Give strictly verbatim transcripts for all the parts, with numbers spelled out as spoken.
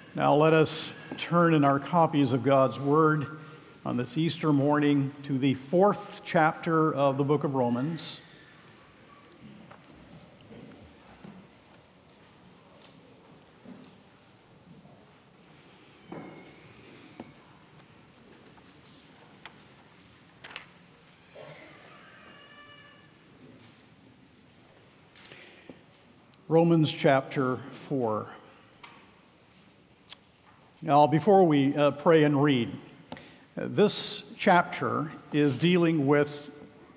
Now let us turn in our copies of God's Word on this Easter morning to the fourth chapter of the book of Romans. Romans chapter four. Now, before we uh, pray and read, uh, this chapter is dealing with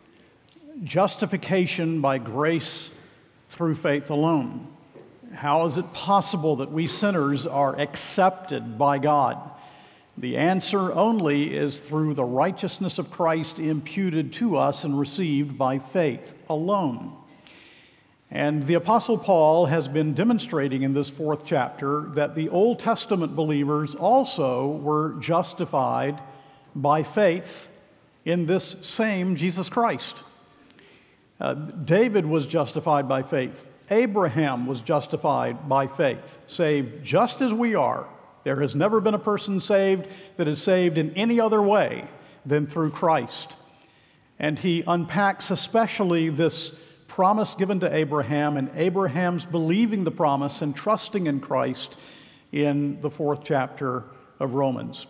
justification by grace through faith alone. How is it possible that we sinners are accepted by God? The answer only is through the righteousness of Christ imputed to us and received by faith alone. And the Apostle Paul has been demonstrating in this fourth chapter that the Old Testament believers also were justified by faith in this same Jesus Christ. Uh, David was justified by faith. Abraham was justified by faith, saved just as we are. There has never been a person saved that is saved in any other way than through Christ. And he unpacks especially this promise given to Abraham and Abraham's believing the promise and trusting in Christ in the fourth chapter of Romans.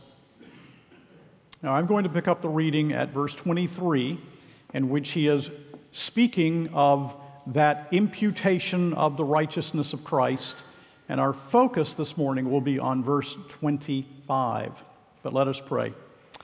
Now I'm going to pick up the reading at verse twenty-three, in which he is speaking of that imputation of the righteousness of Christ, and our focus this morning will be on verse twenty-five. But let us pray.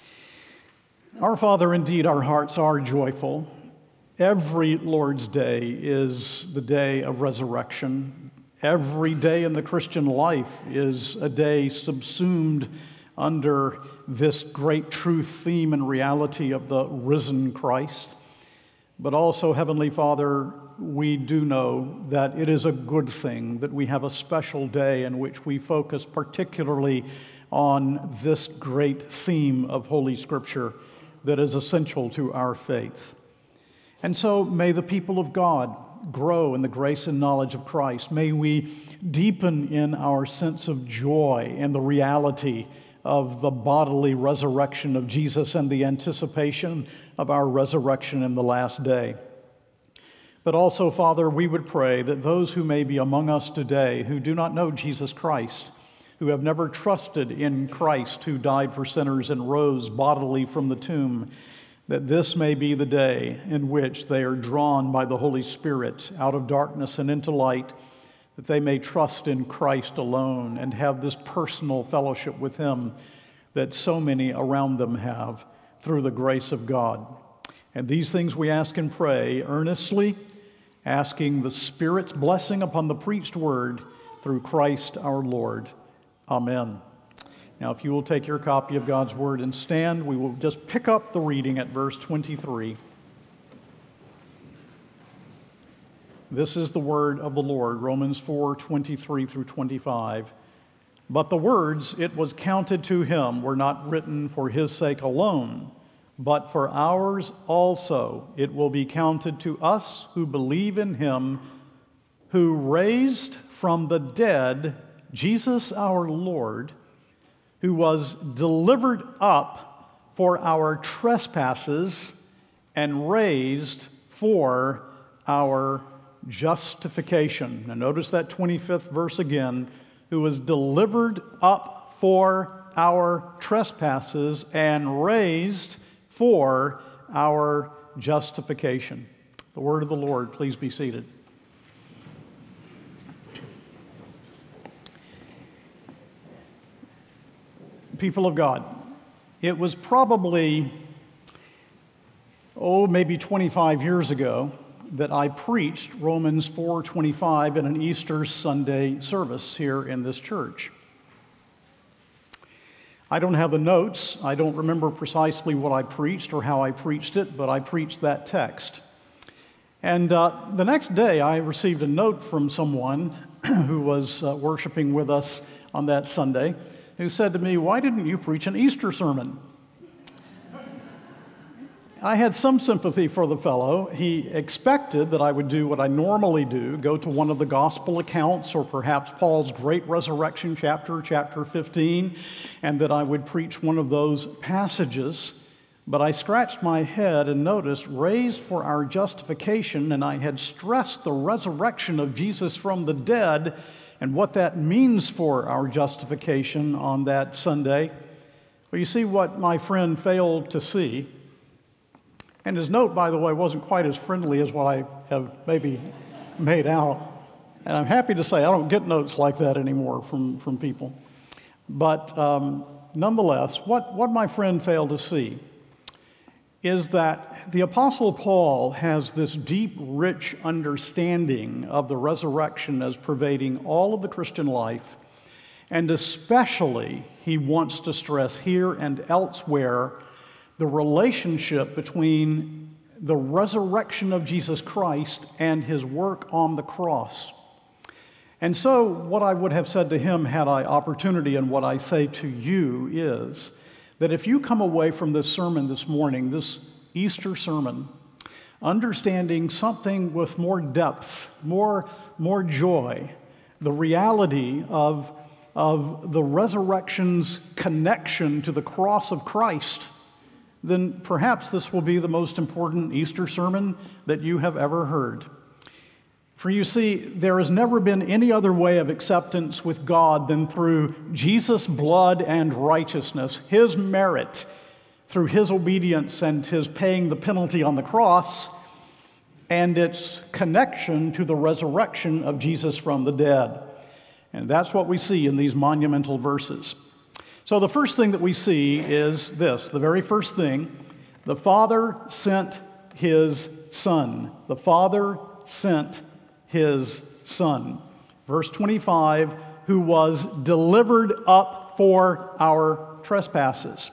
Our Father, indeed our hearts are joyful. Every Lord's Day is the day of resurrection. Every day in the Christian life is a day subsumed under this great truth, theme, and reality of the risen Christ. But also, Heavenly Father, we do know that it is a good thing that we have a special day in which we focus particularly on this great theme of Holy Scripture that is essential to our faith. And so may the people of God grow in the grace and knowledge of Christ. May we deepen in our sense of joy and the reality of the bodily resurrection of Jesus and the anticipation of our resurrection in the last day. But also, Father, we would pray that those who may be among us today who do not know Jesus Christ, who have never trusted in Christ who died for sinners and rose bodily from the tomb, that this may be the day in which they are drawn by the Holy Spirit out of darkness and into light, that they may trust in Christ alone and have this personal fellowship with Him that so many around them have through the grace of God. And these things we ask and pray earnestly, asking the Spirit's blessing upon the preached word through Christ our Lord. Amen. Now, if you will take your copy of God's Word and stand, we will just pick up the reading at verse twenty-three. This is the word of the Lord, Romans four, twenty-three through twenty-five. But the words, "it was counted to him," were not written for his sake alone, but for ours also. It will be counted to us who believe in him, who raised from the dead Jesus our Lord, who was delivered up for our trespasses and raised for our justification. Now notice that twenty-fifth verse again, who was delivered up for our trespasses and raised for our justification. The word of the Lord, please be seated. People of God, it was probably, oh, maybe twenty-five years ago that I preached Romans four twenty-five in an Easter Sunday service here in this church. I don't have the notes. I don't remember precisely what I preached or how I preached it, but I preached that text. And uh, the next day, I received a note from someone who was uh, worshiping with us on that Sunday, who said to me, "Why didn't you preach an Easter sermon?" I had some sympathy for the fellow. He expected that I would do what I normally do, go to one of the gospel accounts or perhaps Paul's great resurrection chapter, chapter fifteen, and that I would preach one of those passages. But I scratched my head and noticed, raised for our justification, and I had stressed the resurrection of Jesus from the dead and what that means for our justification on that Sunday. Well, you see what my friend failed to see. And his note, by the way, wasn't quite as friendly as what I have maybe made out. And I'm happy to say I don't get notes like that anymore from, from people. But um, nonetheless, what, what my friend failed to see is that the Apostle Paul has this deep, rich understanding of the resurrection as pervading all of the Christian life, and especially he wants to stress here and elsewhere the relationship between the resurrection of Jesus Christ and his work on the cross. And so what I would have said to him had I opportunity, and what I say to you, is that if you come away from this sermon this morning, this Easter sermon, understanding something with more depth, more, more joy, the reality of, of the resurrection's connection to the cross of Christ, then perhaps this will be the most important Easter sermon that you have ever heard. For you see, there has never been any other way of acceptance with God than through Jesus' blood and righteousness, his merit, through his obedience and his paying the penalty on the cross, and its connection to the resurrection of Jesus from the dead. And that's what we see in these monumental verses. So the first thing that we see is this, the very first thing: the Father sent his Son. The Father sent his Son. Verse twenty-five, who was delivered up for our trespasses.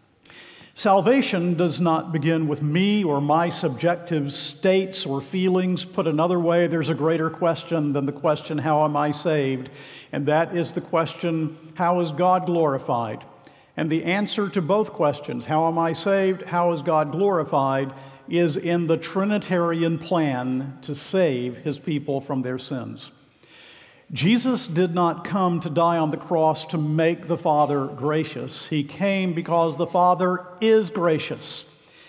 Salvation does not begin with me or my subjective states or feelings. Put another way, there's a greater question than the question, how am I saved? And that is the question, how is God glorified? And the answer to both questions, how am I saved, how is God glorified, is in the Trinitarian plan to save his people from their sins. Jesus did not come to die on the cross to make the Father gracious. He came because the Father is gracious.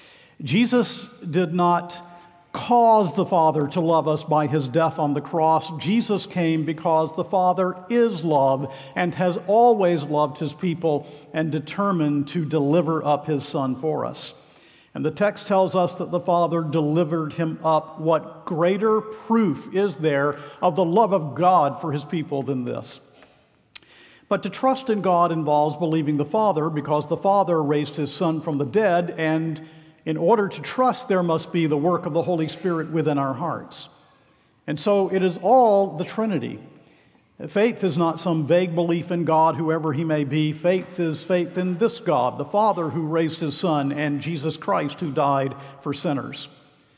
Jesus did not cause the Father to love us by his death on the cross. Jesus came because the Father is love and has always loved his people and determined to deliver up his Son for us. And the text tells us that the Father delivered him up. What greater proof is there of the love of God for his people than this? But to trust in God involves believing the Father, because the Father raised his Son from the dead, and in order to trust, there must be the work of the Holy Spirit within our hearts. And so it is all the Trinity. Faith is not some vague belief in God, whoever he may be. Faith is faith in this God, the Father who raised his Son, and Jesus Christ who died for sinners.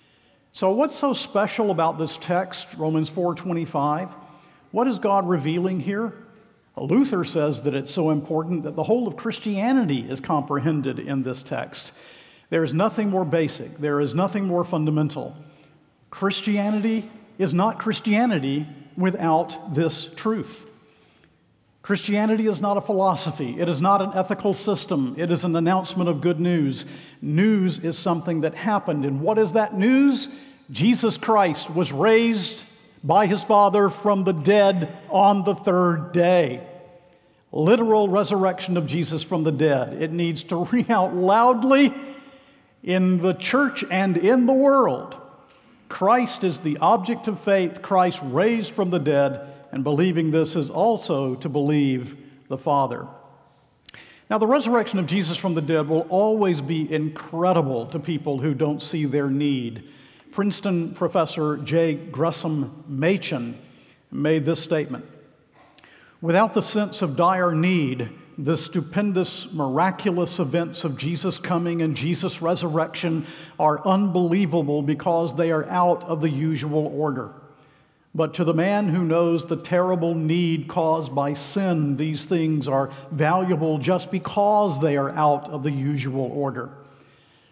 So what's so special about this text, Romans four twenty-five? What is God revealing here? Luther says that it's so important that the whole of Christianity is comprehended in this text. There is nothing more basic. There is nothing more fundamental. Christianity is not Christianity without this truth. Christianity is not a philosophy. It is not an ethical system. It is an announcement of good news. News is something that happened. And what is that news? Jesus Christ was raised by his Father from the dead on the third day. Literal resurrection of Jesus from the dead. It needs to ring out loudly in the church and in the world. Christ is the object of faith, Christ raised from the dead, and believing this is also to believe the Father. Now, the resurrection of Jesus from the dead will always be incredible to people who don't see their need. Princeton professor J. Gresham Machen made this statement: without the sense of dire need, the stupendous, miraculous events of Jesus' coming and Jesus' resurrection are unbelievable because they are out of the usual order. But to the man who knows the terrible need caused by sin, these things are valuable just because they are out of the usual order.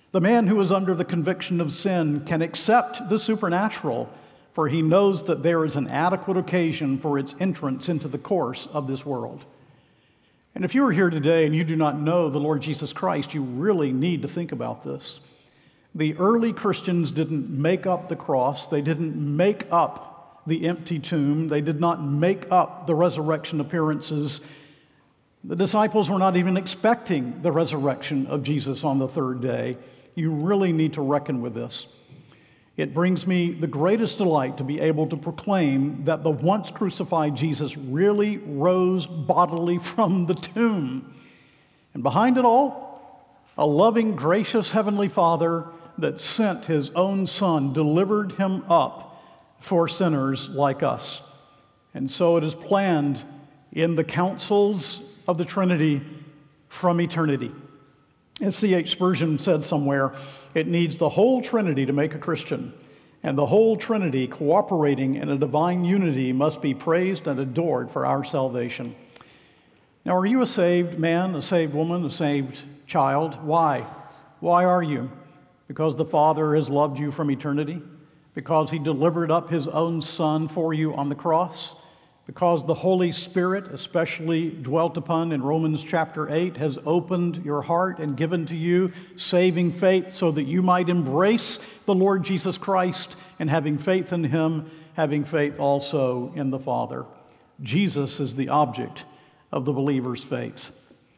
The man who is under the conviction of sin can accept the supernatural, for he knows that there is an adequate occasion for its entrance into the course of this world. And if you are here today and you do not know the Lord Jesus Christ, you really need to think about this. The early Christians didn't make up the cross. They didn't make up the empty tomb. They did not make up the resurrection appearances. The disciples were not even expecting the resurrection of Jesus on the third day. You really need to reckon with this. It brings me the greatest delight to be able to proclaim that the once crucified Jesus really rose bodily from the tomb. And behind it all, a loving, gracious Heavenly Father that sent His own Son, delivered Him up for sinners like us. And so it is planned in the councils of the Trinity from eternity. As C H Spurgeon said somewhere, it needs the whole Trinity to make a Christian, and the whole Trinity cooperating in a divine unity must be praised and adored for our salvation. Now, are you a saved man, a saved woman, a saved child? Why? Why are you? Because the Father has loved you from eternity? Because He delivered up His own Son for you on the cross? Because the Holy Spirit, especially dwelt upon in Romans chapter eight, has opened your heart and given to you saving faith so that you might embrace the Lord Jesus Christ, and having faith in Him, having faith also in the Father. Jesus is the object of the believer's faith.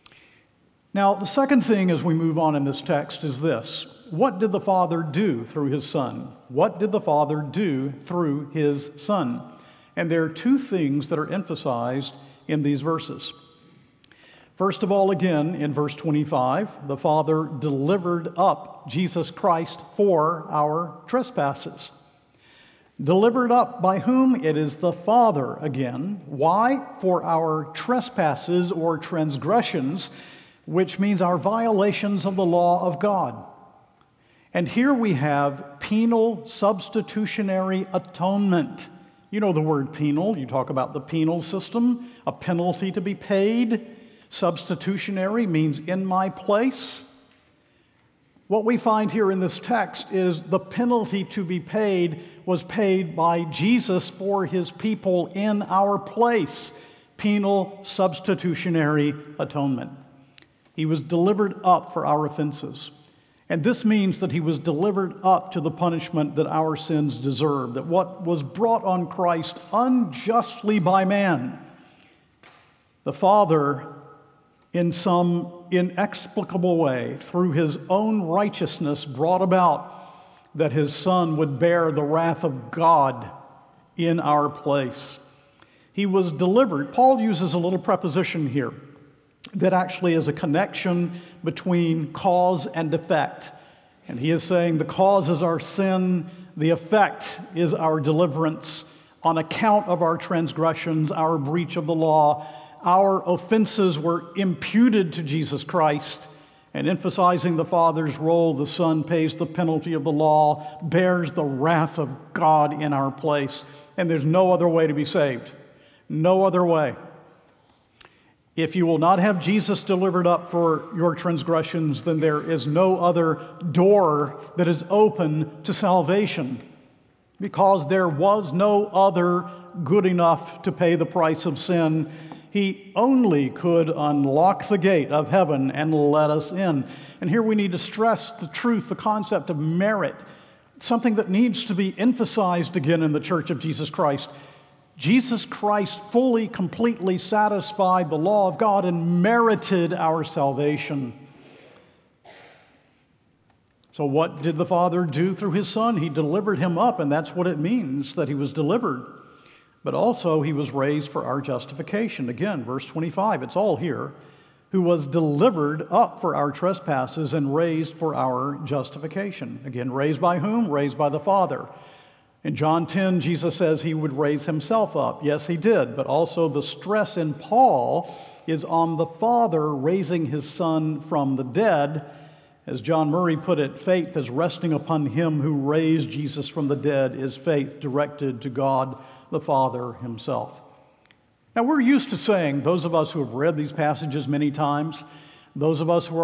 Now, the second thing as we move on in this text is this. What did the Father do through His Son? What did the Father do through His Son? And there are two things that are emphasized in these verses. First of all, again, in verse twenty-five, the Father delivered up Jesus Christ for our trespasses. Delivered up by whom? It is the Father again. Why? For our trespasses or transgressions, which means our violations of the law of God. And here we have penal substitutionary atonement. You know the word penal. You talk about the penal system, a penalty to be paid. Substitutionary means in my place. What we find here in this text is the penalty to be paid was paid by Jesus for His people in our place. Penal substitutionary atonement. He was delivered up for our offenses. And this means that He was delivered up to the punishment that our sins deserve, that what was brought on Christ unjustly by man, the Father, in some inexplicable way, through His own righteousness, brought about that His Son would bear the wrath of God in our place. He was delivered. Paul uses a little preposition here that actually is a connection between cause and effect. And he is saying the cause is our sin, the effect is our deliverance on account of our transgressions, our breach of the law. Our offenses were imputed to Jesus Christ, and emphasizing the Father's role, the Son pays the penalty of the law, bears the wrath of God in our place. And there's no other way to be saved. No other way. If you will not have Jesus delivered up for your transgressions, then there is no other door that is open to salvation, because there was no other good enough to pay the price of sin. He only could unlock the gate of heaven and let us in. And here we need to stress the truth, the concept of merit, something that needs to be emphasized again in the Church of Jesus Christ. Jesus Christ fully, completely satisfied the law of God and merited our salvation. So what did the Father do through His Son? He delivered Him up, and that's what it means that He was delivered. But also He was raised for our justification. Again, verse twenty-five, it's all here. Who was delivered up for our trespasses and raised for our justification. Again, raised by whom? Raised by the Father. In John ten, Jesus says He would raise Himself up. Yes, He did, but also the stress in Paul is on the Father raising His Son from the dead. As John Murray put it, faith is resting upon Him who raised Jesus from the dead is faith directed to God the Father Himself. Now, we're used to saying, those of us who have read these passages many times, those of us who are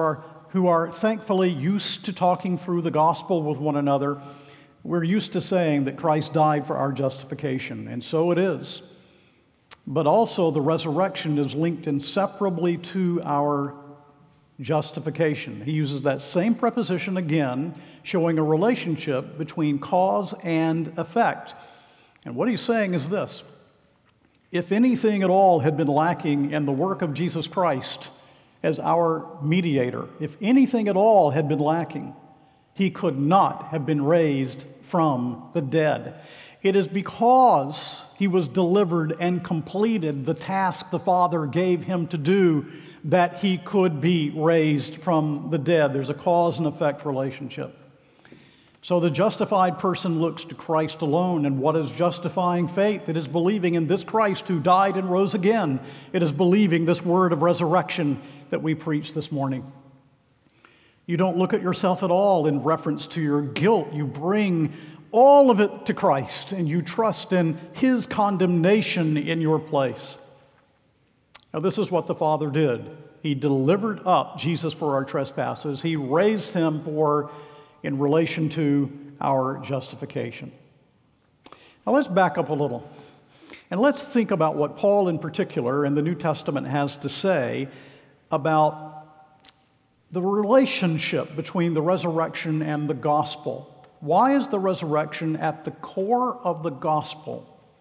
who are thankfully used to talking through the gospel with one another, we're used to saying that Christ died for our justification, and so it is. But also the resurrection is linked inseparably to our justification. He uses that same preposition again, showing a relationship between cause and effect. And what he's saying is this: if anything at all had been lacking in the work of Jesus Christ as our mediator, if anything at all had been lacking, he could not have been raised from the dead. It is because he was delivered and completed the task the Father gave him to do that he could be raised from the dead. There's a cause and effect relationship. So the justified person looks to Christ alone. And what is justifying faith? It is believing in this Christ who died and rose again. It is believing this word of resurrection that we preach this morning. You don't look at yourself at all in reference to your guilt. You bring all of it to Christ, and you trust in his condemnation in your place. Now, this is what the Father did. He delivered up Jesus for our trespasses. He raised him for, in relation to our justification. Now, let's back up a little, and let's think about what Paul in particular in the New Testament has to say about the relationship between the resurrection and the gospel. Why is the resurrection at the core of the gospel?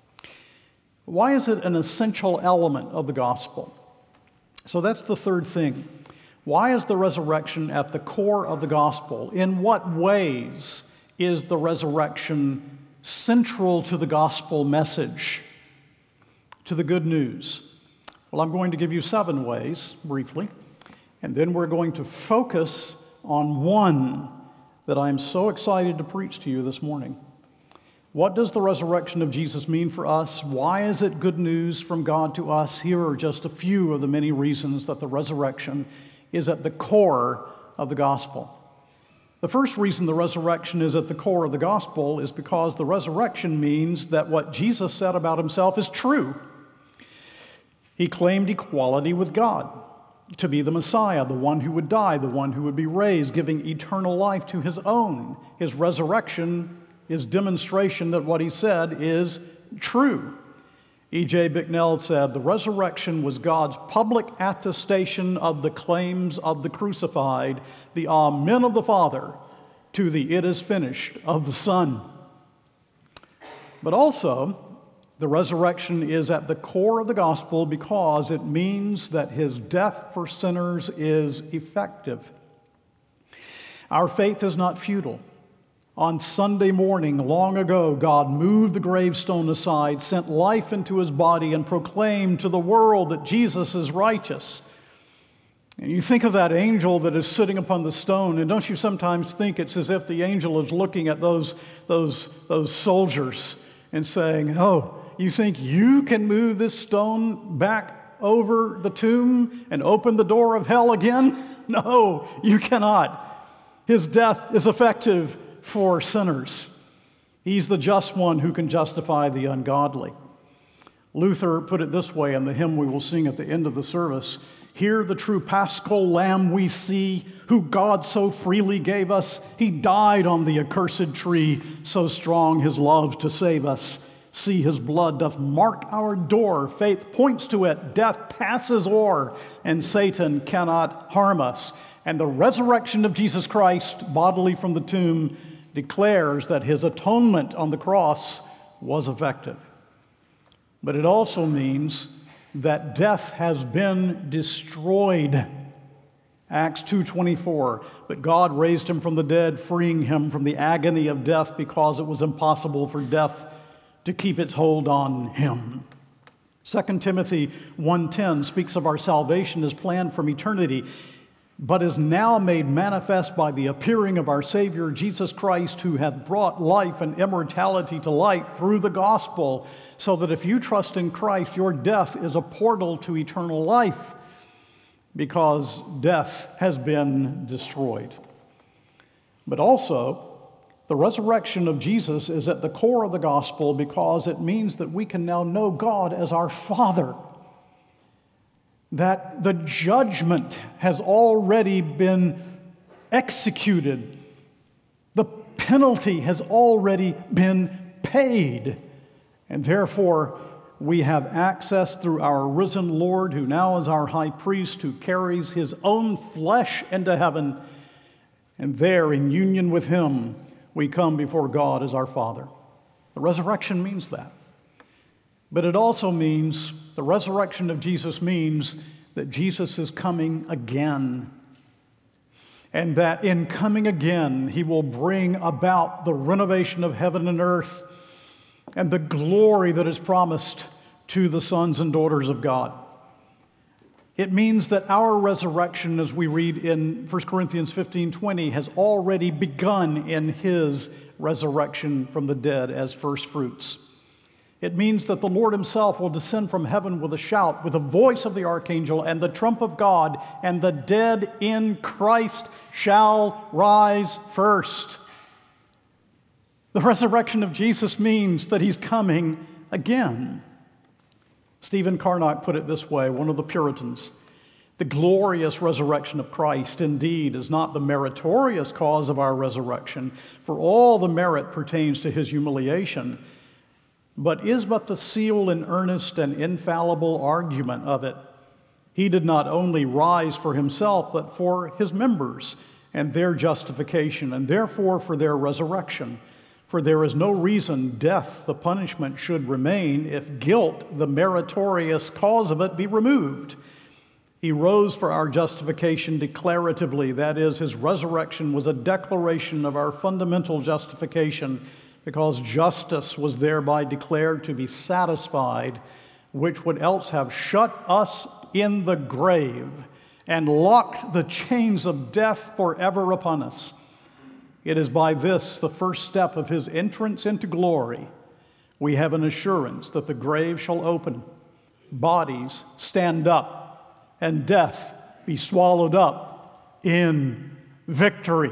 Why is it an essential element of the gospel? So that's the third thing. Why is the resurrection at the core of the gospel? In what ways is the resurrection central to the gospel message, to the good news? Well, I'm going to give you seven ways, briefly, and then we're going to focus on one that I'm so excited to preach to you this morning. What does the resurrection of Jesus mean for us? Why is it good news from God to us? Here are just a few of the many reasons that the resurrection is at the core of the gospel. The first reason the resurrection is at the core of the gospel is because the resurrection means that what Jesus said about himself is true. He claimed equality with God, to be the Messiah, the one who would die, the one who would be raised, giving eternal life to his own. His resurrection is demonstration that what he said is true. E J Bicknell said, "The resurrection was God's public attestation of the claims of the crucified, the Amen of the Father to the it is finished of the Son." But also, the resurrection is at the core of the gospel because it means that his death for sinners is effective. Our faith is not futile. On Sunday morning, long ago, God moved the gravestone aside, sent life into his body, and proclaimed to the world that Jesus is righteous. And you think of that angel that is sitting upon the stone, and don't you sometimes think it's as if the angel is looking at those, those, those soldiers and saying, "Oh, you think you can move this stone back over the tomb and open the door of hell again? No, you cannot. His death is effective for sinners. He's the just one who can justify the ungodly." Luther put it this way in the hymn we will sing at the end of the service: "Here the true Paschal Lamb we see, who God so freely gave us. He died on the accursed tree, so strong his love to save us. See, his blood doth mark our door. Faith points to it. Death passes o'er, and Satan cannot harm us." And the resurrection of Jesus Christ, bodily from the tomb, declares that his atonement on the cross was effective. But it also means that death has been destroyed. Acts two twenty-four, "But God raised him from the dead, freeing him from the agony of death, because it was impossible for death to keep its hold on him." Second Timothy one ten speaks of our salvation as planned from eternity, but is now made manifest by the appearing of our Savior Jesus Christ, who hath brought life and immortality to light through the gospel, so that if you trust in Christ, your death is a portal to eternal life, because death has been destroyed. But also, the resurrection of Jesus is at the core of the gospel because it means that we can now know God as our Father, that the judgment has already been executed. The penalty has already been paid. And therefore, we have access through our risen Lord, who now is our high priest, who carries his own flesh into heaven. And there, in union with him, we come before God as our Father. The resurrection means that. But it also means, the resurrection of Jesus means that Jesus is coming again. And that in coming again, he will bring about the renovation of heaven and earth and the glory that is promised to the sons and daughters of God. It means that our resurrection, as we read in First Corinthians fifteen twenty, has already begun in his resurrection from the dead as first fruits. It means that the Lord himself will descend from heaven with a shout, with the voice of the archangel and the trump of God, and the dead in Christ shall rise first. The resurrection of Jesus means that he's coming again. Stephen Carnock put it this way, one of the Puritans: the glorious resurrection of Christ indeed is not the meritorious cause of our resurrection, for all the merit pertains to his humiliation, but is but the seal and earnest and infallible argument of it. He did not only rise for himself, but for his members and their justification, and therefore for their resurrection. For there is no reason death, the punishment, should remain if guilt, the meritorious cause of it, be removed. He rose for our justification declaratively, that is, his resurrection was a declaration of our fundamental justification, because justice was thereby declared to be satisfied, which would else have shut us in the grave and locked the chains of death forever upon us. It is by this, the first step of his entrance into glory, we have an assurance that the grave shall open, bodies stand up, and death be swallowed up in victory.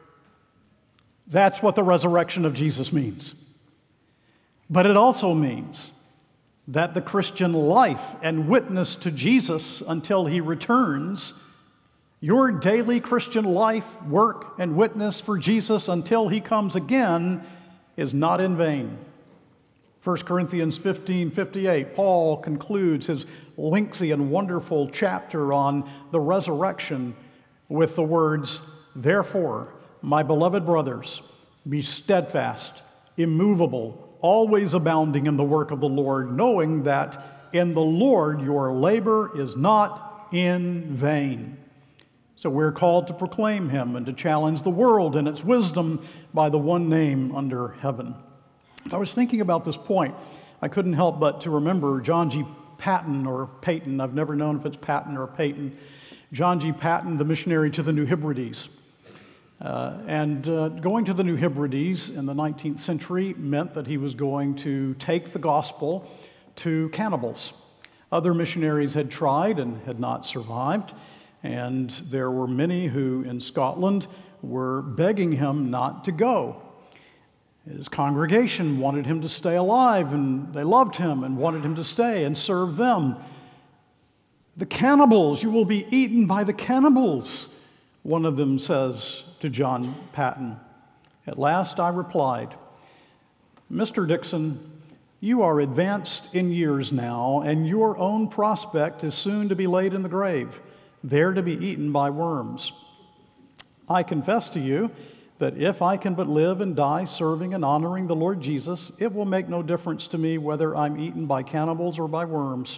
That's what the resurrection of Jesus means. But it also means that the Christian life and witness to Jesus until he returns, your daily Christian life, work, and witness for Jesus until he comes again, is not in vain. First Corinthians fifteen fifty-eight, Paul concludes his lengthy and wonderful chapter on the resurrection with the words, "Therefore, my beloved brothers, be steadfast, immovable, always abounding in the work of the Lord, knowing that in the Lord your labor is not in vain." So we're called to proclaim him and to challenge the world and its wisdom by the one name under heaven. As I was thinking about this point, I couldn't help but to remember John G. Paton, or Peyton. I've never known if it's Patton or Peyton. John G. Paton, the missionary to the New Hebrides. Uh, and uh, going to the New Hebrides in the nineteenth century meant that he was going to take the gospel to cannibals. Other missionaries had tried and had not survived, and there were many who in Scotland were begging him not to go. His congregation wanted him to stay alive, and they loved him and wanted him to stay and serve them. "The cannibals, you will be eaten by the cannibals," one of them says to John Paton. At last I replied, "Mister Dixon, you are advanced in years now, and your own prospect is soon to be laid in the grave, there to be eaten by worms. I confess to you that if I can but live and die serving and honoring the Lord Jesus, it will make no difference to me whether I'm eaten by cannibals or by worms.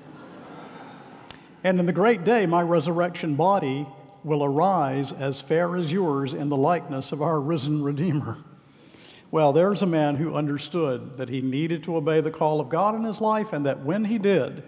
And in the great day, my resurrection body will arise as fair as yours in the likeness of our risen Redeemer." Well, there's a man who understood that he needed to obey the call of God in his life, and that when he did,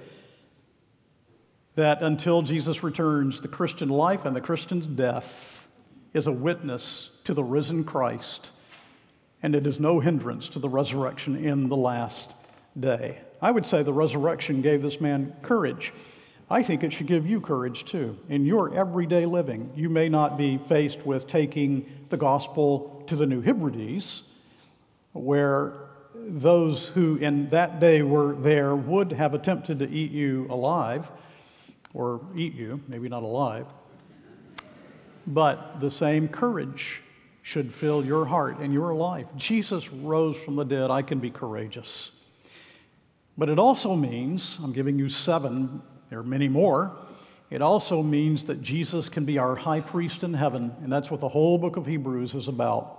that until Jesus returns, the Christian life and the Christian's death is a witness to the risen Christ, and it is no hindrance to the resurrection in the last day. I would say the resurrection gave this man courage. I think it should give you courage too. In your everyday living, you may not be faced with taking the gospel to the New Hebrides, where those who in that day were there would have attempted to eat you alive, or eat you, maybe not alive. but the same courage should fill your heart and your life. Jesus rose from the dead. I can be courageous. But it also means, I'm giving you seven, there are many more, it also means that Jesus can be our high priest in heaven, and that's what the whole book of Hebrews is about.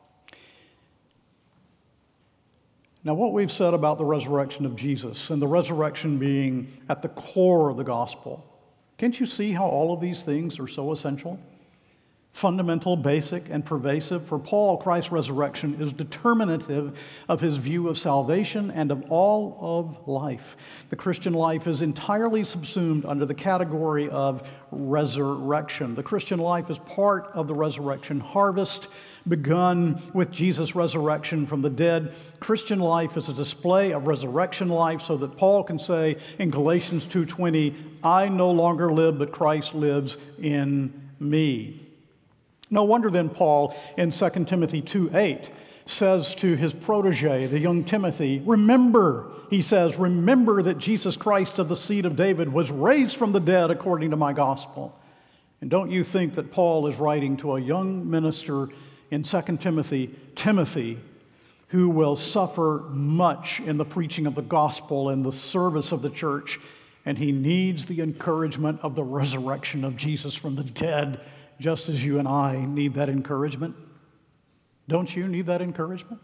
Now, what we've said about the resurrection of Jesus, and the resurrection being at the core of the gospel, can't you see how all of these things are so essential? Fundamental, basic, and pervasive. For Paul, Christ's resurrection is determinative of his view of salvation and of all of life. The Christian life is entirely subsumed under the category of resurrection. The Christian life is part of the resurrection harvest begun with Jesus' resurrection from the dead. Christian life is a display of resurrection life so that Paul can say in Galatians two twenty, I no longer live, but Christ lives in me. No wonder then Paul in Second Timothy two eight says to his protege, the young Timothy, remember, he says, remember that Jesus Christ of the seed of David was raised from the dead according to my gospel. And don't you think that Paul is writing to a young minister in Second Timothy, Timothy, who will suffer much in the preaching of the gospel and the service of the church, and he needs the encouragement of the resurrection of Jesus from the dead, just as you and I need that encouragement. Don't you need that encouragement?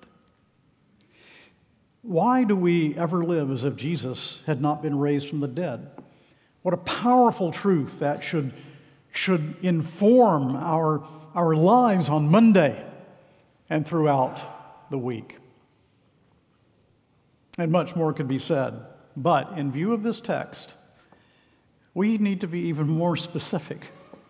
Why do we ever live as if Jesus had not been raised from the dead? What a powerful truth that should, should inform our, our lives on Monday and throughout the week. And much more could be said. But in view of this text, we need to be even more specific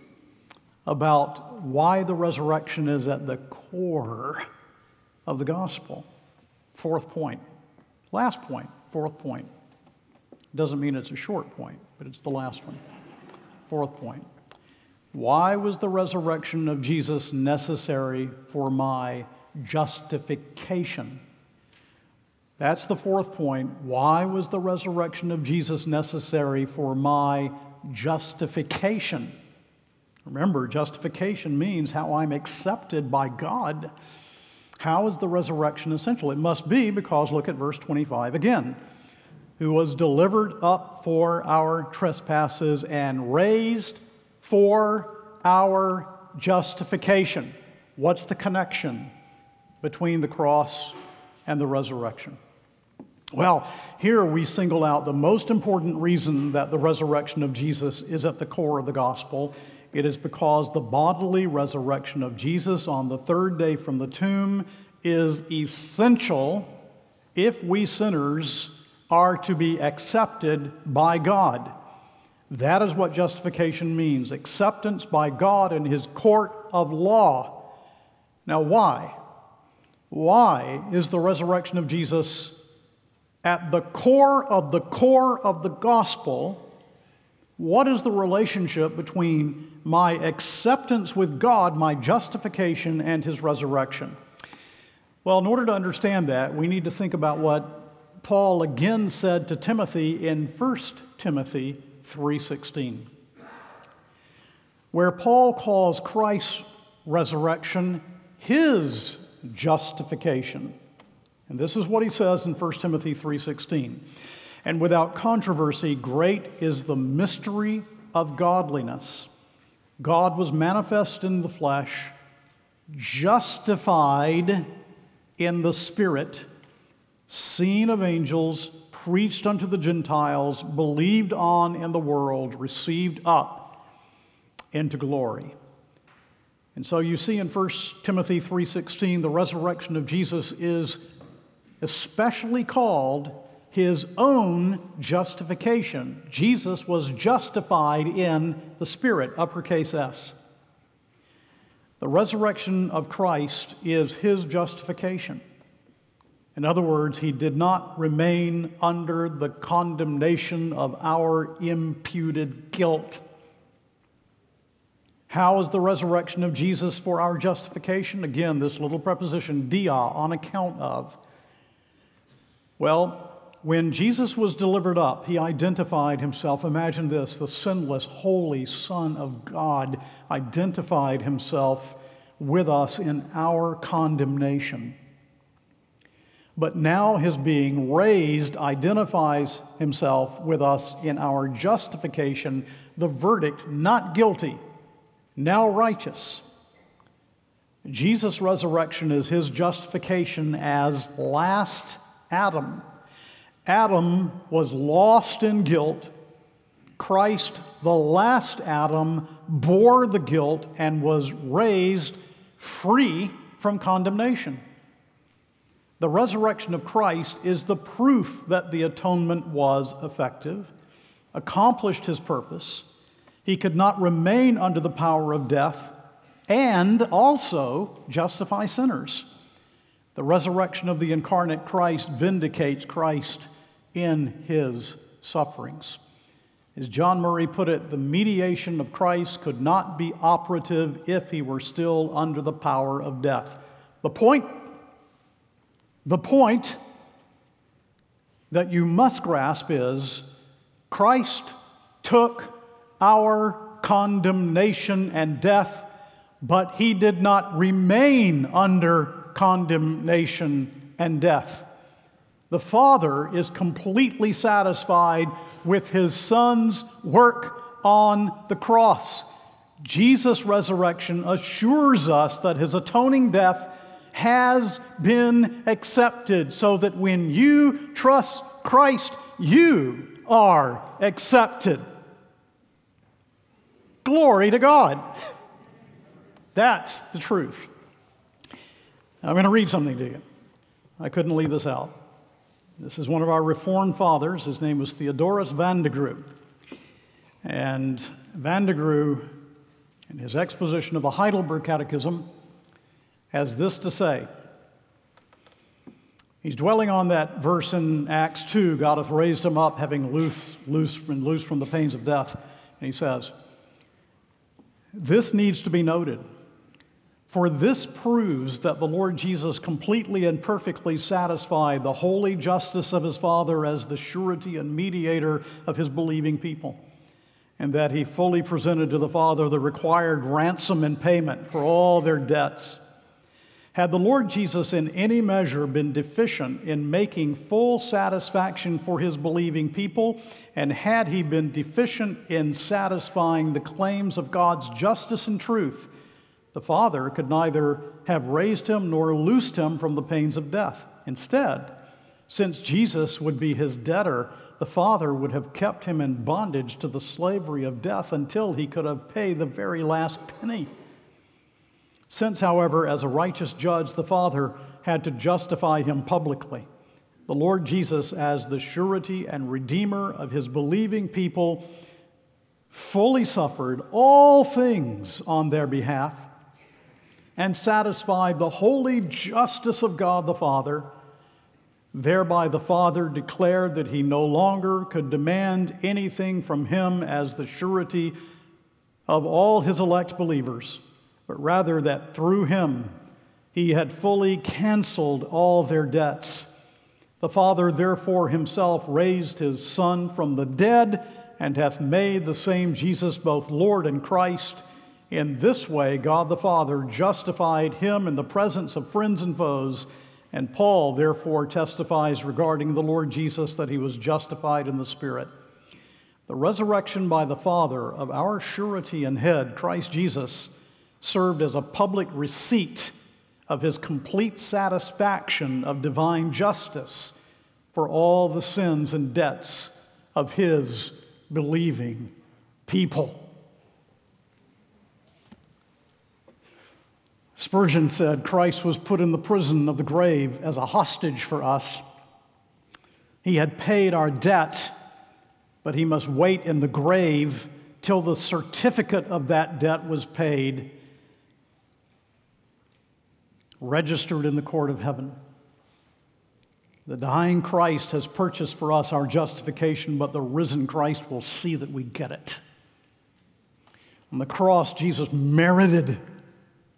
about why the resurrection is at the core of the gospel. Fourth point. Last point, fourth point. Doesn't mean it's a short point, but it's the last one. Fourth point. Why was the resurrection of Jesus necessary for my justification? That's the fourth point. Why was the resurrection of Jesus necessary for my justification? Remember, justification means how I'm accepted by God. How is the resurrection essential? It must be because, look at verse twenty-five again, who was delivered up for our trespasses and raised for our justification. What's the connection between the cross and the resurrection? Well, here we single out the most important reason that the resurrection of Jesus is at the core of the gospel. It is because the bodily resurrection of Jesus on the third day from the tomb is essential if we sinners are to be accepted by God. That is what justification means, acceptance by God in His court of law. Now, why? Why is the resurrection of Jesus at the core of the core of the gospel? What is the relationship between my acceptance with God, my justification, and His resurrection? Well, in order to understand that, we need to think about what Paul again said to Timothy in First Timothy three sixteen, where Paul calls Christ's resurrection his justification. And this is what he says in First Timothy three sixteen. And without controversy, great is the mystery of godliness. God was manifest in the flesh, justified in the Spirit, seen of angels, preached unto the Gentiles, believed on in the world, received up into glory. And so you see in First Timothy three sixteen, the resurrection of Jesus is especially called His own justification. Jesus was justified in the Spirit, uppercase S. The resurrection of Christ is His justification. In other words, He did not remain under the condemnation of our imputed guilt. How is the resurrection of Jesus for our justification? Again, this little preposition, dia, on account of. Well, when Jesus was delivered up, he identified himself. Imagine this, the sinless, holy Son of God identified himself with us in our condemnation. But now his being raised identifies himself with us in our justification, the verdict, not guilty, now righteous. Jesus' resurrection is his justification as last Adam. Adam was lost in guilt. Christ, the last Adam, bore the guilt and was raised free from condemnation. The resurrection of Christ is the proof that the atonement was effective, accomplished his purpose. He could not remain under the power of death and also justify sinners. The resurrection of the incarnate Christ vindicates Christ in his sufferings. As John Murray put it, the mediation of Christ could not be operative if he were still under the power of death. The point, the point that you must grasp is Christ took our condemnation and death, but he did not remain under condemnation and death. The Father is completely satisfied with his Son's work on the cross. Jesus' resurrection assures us that his atoning death has been accepted, so that when you trust Christ, you are accepted. Glory to God. That's the truth. I'm going to read something to you. I couldn't leave this out. This is one of our Reformed fathers. His name was Theodorus Vandegrieu. And Vandegrieu, in his exposition of the Heidelberg Catechism, has this to say. He's dwelling on that verse in Acts two, God hath raised him up, having loose, loose, been loosed from the pains of death. And he says, this needs to be noted. For this proves that the Lord Jesus completely and perfectly satisfied the holy justice of his Father as the surety and mediator of his believing people, and that he fully presented to the Father the required ransom and payment for all their debts. Had the Lord Jesus in any measure been deficient in making full satisfaction for his believing people, and had he been deficient in satisfying the claims of God's justice and truth, the Father could neither have raised him nor loosed him from the pains of death. Instead, since Jesus would be his debtor, the Father would have kept him in bondage to the slavery of death until he could have paid the very last penny. Since, however, as a righteous judge, the Father had to justify him publicly, the Lord Jesus, as the surety and redeemer of his believing people, fully suffered all things on their behalf and satisfied the holy justice of God the Father. Thereby the Father declared that he no longer could demand anything from him as the surety of all his elect believers, but rather that through him he had fully canceled all their debts. The Father therefore himself raised his Son from the dead, and hath made the same Jesus both Lord and Christ. In this way, God the Father justified him in the presence of friends and foes, and Paul therefore testifies regarding the Lord Jesus that he was justified in the Spirit. The resurrection by the Father of our surety and head, Christ Jesus, served as a public receipt of his complete satisfaction of divine justice for all the sins and debts of his believing people. Spurgeon said, Christ was put in the prison of the grave as a hostage for us. He had paid our debt, but he must wait in the grave till the certificate of that debt was paid, registered in the court of heaven. The dying Christ has purchased for us our justification, but the risen Christ will see that we get it. On the cross, Jesus merited,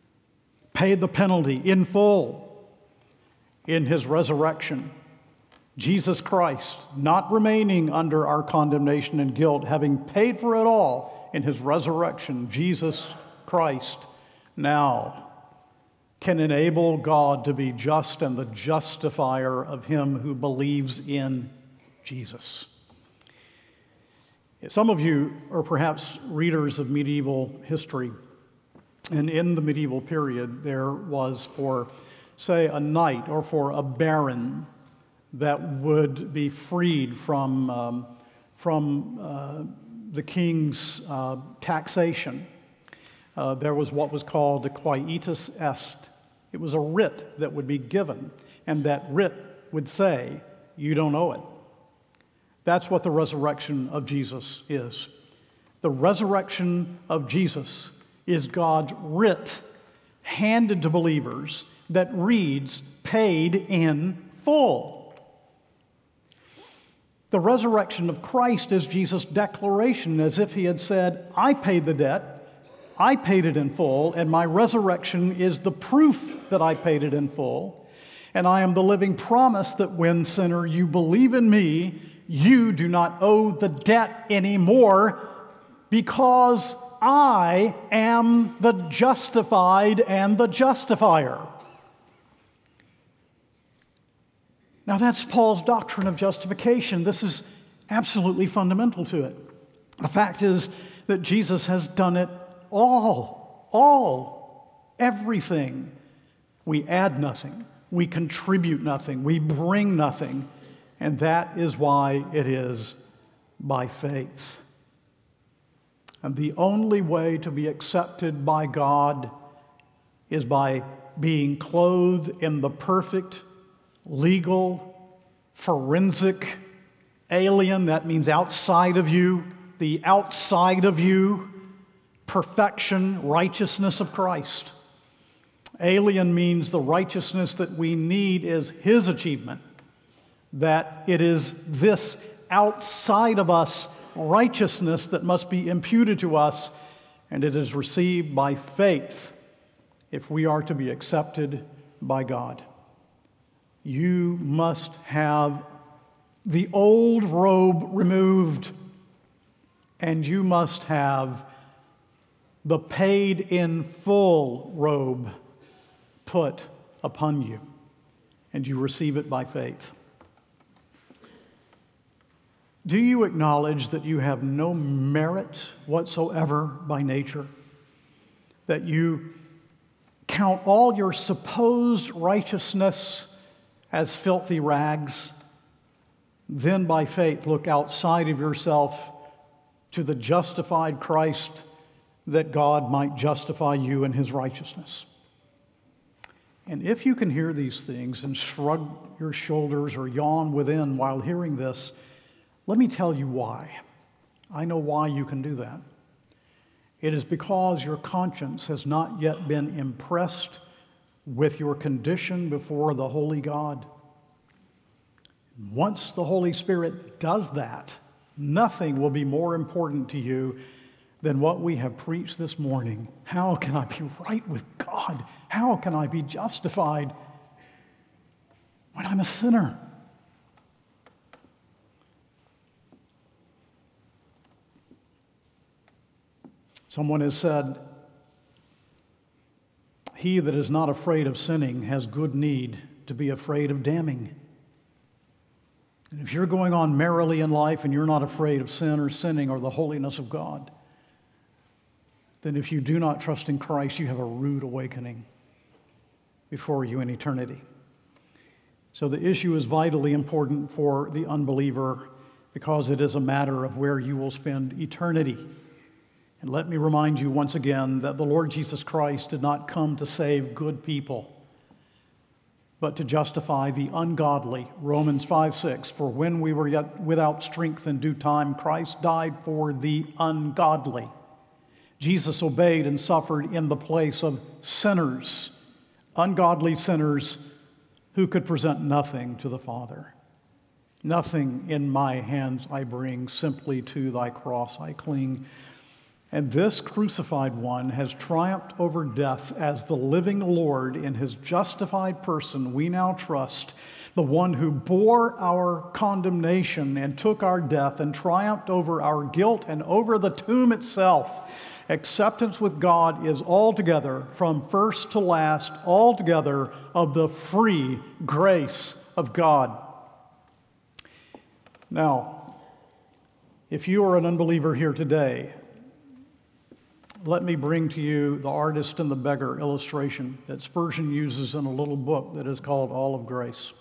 paid the penalty in full in his resurrection. Jesus Christ, not remaining under our condemnation and guilt, having paid for it all in his resurrection, Jesus Christ now can enable God to be just and the justifier of him who believes in Jesus. Some of you are perhaps readers of medieval history, and in the medieval period there was, for, say, a knight or for a baron that would be freed from, um, from uh, the king's uh, taxation. Uh, there was what was called a quietus est. It was a writ that would be given, and that writ would say, you don't owe it. That's what the resurrection of Jesus is. The resurrection of Jesus is God's writ handed to believers that reads, paid in full. The resurrection of Christ is Jesus' declaration, as if he had said, I paid the debt, I paid it in full, and my resurrection is the proof that I paid it in full. And I am the living promise that when, sinner, you believe in me, you do not owe the debt anymore, because I am the justified and the justifier. Now, that's Paul's doctrine of justification. This is absolutely fundamental to it. The fact is that Jesus has done it all, all, everything. We add nothing. We contribute nothing. We bring nothing. And that is why it is by faith. And the only way to be accepted by God is by being clothed in the perfect, legal, forensic, alien, that means outside of you, the outside of you, perfection, righteousness of Christ. Alien means the righteousness that we need is his achievement, that it is this outside of us righteousness that must be imputed to us, and it is received by faith if we are to be accepted by God. You must have the old robe removed, and you must have the paid in full robe put upon you, and you receive it by faith. Do you acknowledge that you have no merit whatsoever by nature? That you count all your supposed righteousness as filthy rags? Then by faith look outside of yourself to the justified Christ, that God might justify you in his righteousness. And if you can hear these things and shrug your shoulders or yawn within while hearing this, let me tell you why. I know why you can do that. It is because your conscience has not yet been impressed with your condition before the holy God. Once the Holy Spirit does that, nothing will be more important to you than what we have preached this morning. How can I be right with God? How can I be justified when I'm a sinner? Someone has said, he that is not afraid of sinning has good need to be afraid of damning. And if you're going on merrily in life and you're not afraid of sin or sinning or the holiness of God, then if you do not trust in Christ, you have a rude awakening before you in eternity. So the issue is vitally important for the unbeliever because it is a matter of where you will spend eternity. And let me remind you once again that the Lord Jesus Christ did not come to save good people, but to justify the ungodly. Romans five six, for when we were yet without strength in due time, Christ died for the ungodly. Jesus obeyed and suffered in the place of sinners, ungodly sinners who could present nothing to the Father. Nothing in my hands I bring, simply to thy cross I cling. And this crucified one has triumphed over death as the living Lord in his justified person. We now trust the one who bore our condemnation and took our death and triumphed over our guilt and over the tomb itself. Acceptance with God is altogether, from first to last, altogether of the free grace of God. Now, if you are an unbeliever here today, let me bring to you the artist and the beggar illustration that Spurgeon uses in a little book that is called All of Grace.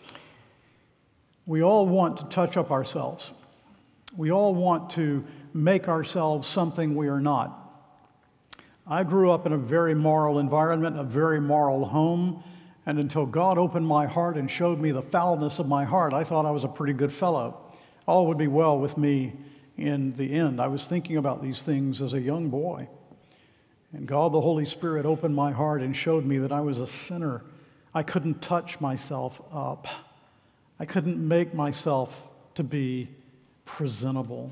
We all want to touch up ourselves. We all want to make ourselves something we are not. I grew up in a very moral environment, a very moral home, and until God opened my heart and showed me the foulness of my heart, I thought I was a pretty good fellow. All would be well with me in the end. I was thinking about these things as a young boy. And God, the Holy Spirit, opened my heart and showed me that I was a sinner. I couldn't touch myself up. I couldn't make myself to be presentable.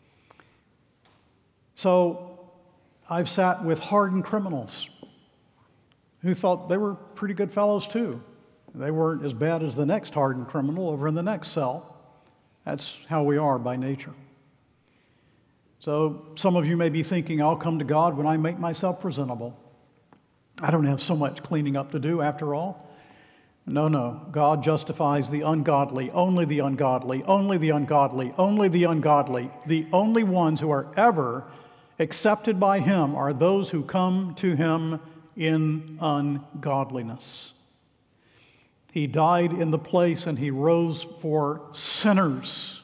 So I've sat with hardened criminals who thought they were pretty good fellows too. They weren't as bad as the next hardened criminal over in the next cell. That's how we are by nature. So some of you may be thinking, I'll come to God when I make myself presentable. I don't have so much cleaning up to do after all. No, no. God justifies the ungodly, only the ungodly, only the ungodly, only the ungodly. The only ones who are ever accepted by Him are those who come to Him in ungodliness. He died in the place and He rose for sinners.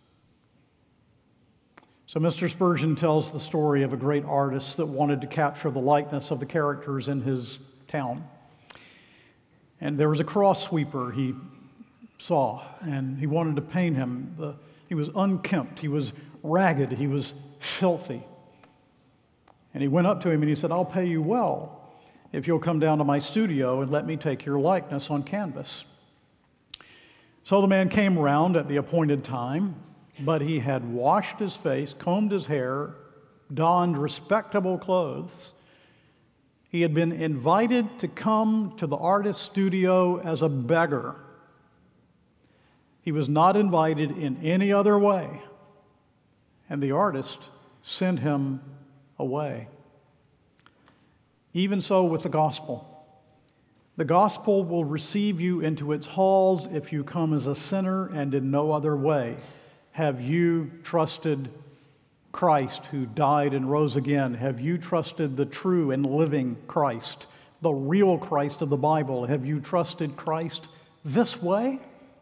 So Mister Spurgeon tells the story of a great artist that wanted to capture the likeness of the characters in his town. And there was a cross sweeper he saw, and he wanted to paint him. The, he was unkempt, he was ragged, he was filthy. And he went up to him and he said, I'll pay you well if you'll come down to my studio and let me take your likeness on canvas. So the man came around at the appointed time, but he had washed his face, combed his hair, donned respectable clothes. He had been invited to come to the artist's studio as a beggar. He was not invited in any other way, and the artist sent him away. Even so with the gospel. The gospel will receive you into its halls if you come as a sinner and in no other way. Have you trusted Christ who died and rose again? Have you trusted the true and living Christ, the real Christ of the Bible? Have you trusted Christ this way?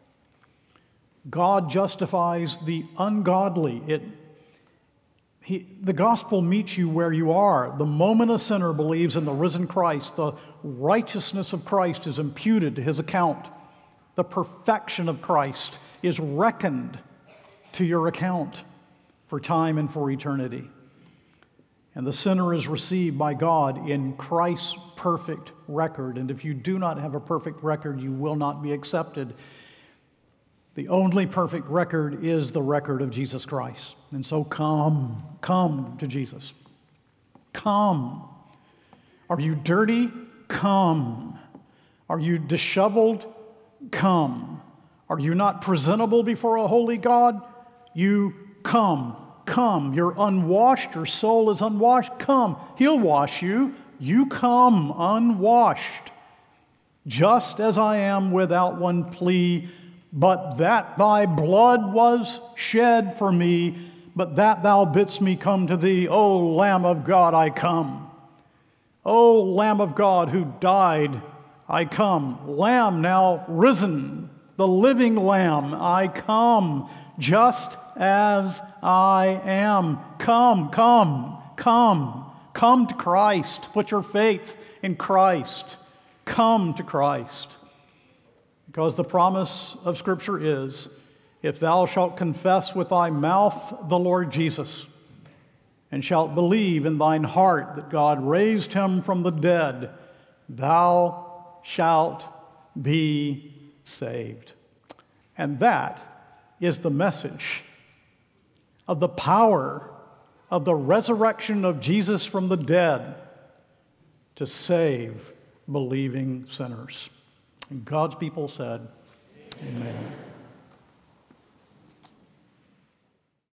God justifies the ungodly. It, he, the gospel meets you where you are. The moment a sinner believes in the risen Christ, the righteousness of Christ is imputed to his account. The perfection of Christ is reckoned to your account for time and for eternity. And the sinner is received by God in Christ's perfect record. And if you do not have a perfect record, you will not be accepted. The only perfect record is the record of Jesus Christ. And so come, come to Jesus. Come. Are you dirty? Come. Are you disheveled? Come. Are you not presentable before a holy God? You come, come. You're unwashed, your soul is unwashed. Come, He'll wash you. You come unwashed, just as I am without one plea, but that thy blood was shed for me, but that thou bidst me come to thee. O Lamb of God, I come. O Lamb of God who died, I come. Lamb now risen, the living Lamb, I come. Just as I am. Come, come, come. Come to Christ. Put your faith in Christ. Come to Christ. Because the promise of Scripture is, if thou shalt confess with thy mouth the Lord Jesus, and shalt believe in thine heart that God raised him from the dead, thou shalt be saved. And that is the message of the power of the resurrection of Jesus from the dead to save believing sinners. And God's people said, Amen.